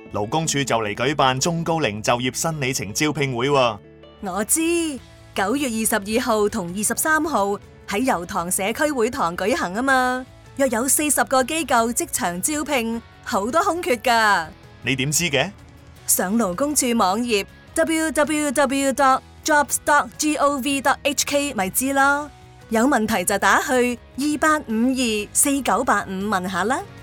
勞工處就嚟舉辦中高齡就業新里程招聘會喎。 我知，9月22號同23號喺油塘社區會堂舉行啊嘛，約有40個機構即場招聘，好多空缺㗎。 你點知嘅？ 上勞工處網頁 www.jobs.gov.hk 咪知咯，有問題就打去28524985問下啦。